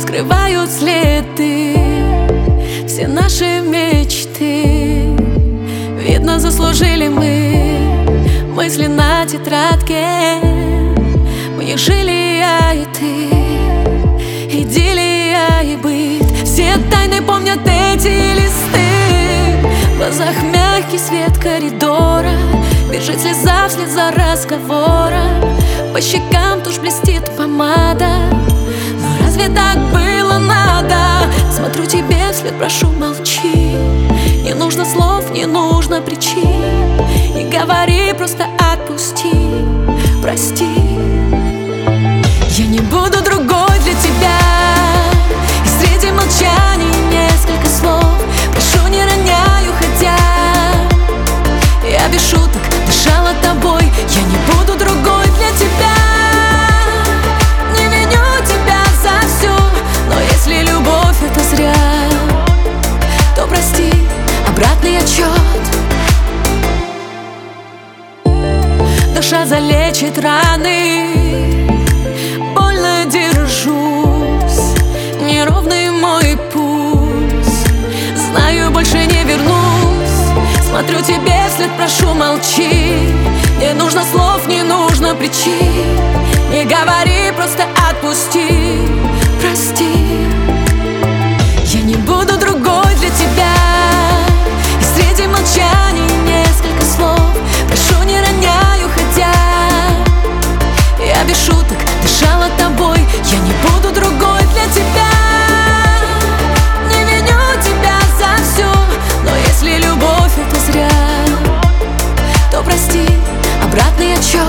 скрывают следы все наши мечты. Видно, заслужили мы мысли на тетрадке. Мы не жили, я и ты, идиллия и быт. Все тайны помнят эти листы. В глазах мягкий свет коридора, бежит слеза вслед за разговора. По щекам тушь блестит помада. Но разве так было надо? Смотрю тебе вслед, прошу, молчи. Не нужно слов, не нужно причин. Не говори, просто отпусти, прости. Я не буду другой для тебя. И среди молчаний несколько слов. Прошу, не роняю, хотя я без шуток дышала тобой. Я не буду другой для тебя. Не виню тебя за все, но если любовь это зря, то прости, обратный отчет. Душа залечит раны, больно держусь, неровный мой путь. Знаю, больше не вернусь. Смотрю тебе вслед, прошу, молчи. Не нужно слов, не нужно причин. Не говори, просто отпусти, прости. Я не буду другой для тебя. И среди молчаний несколько слов. Прошу, не роняю, хотя я без шуток дышала тобой. Я не буду другой для тебя. Не виню тебя за все, но если любовь это зря, то прости, обратный отчет.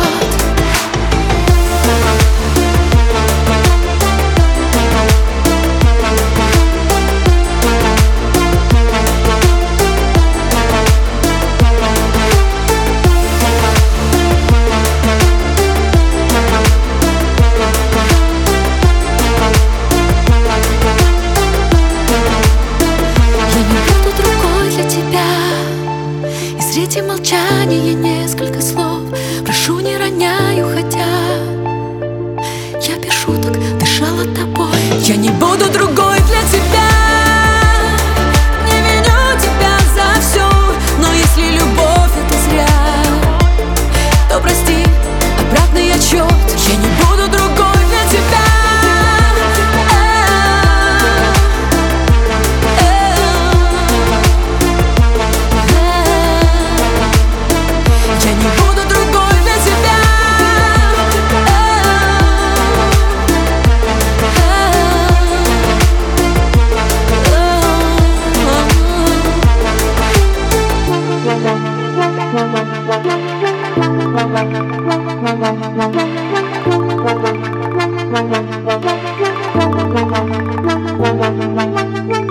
Среди молчания несколько слов. Прошу, не роняю, хотя я без шуток дышала тобой. Я не буду другой для тебя. Не виню тебя за все, но если любовь это зря, то прости, обратный отчет. Я не буду другой для тебя. Thank you.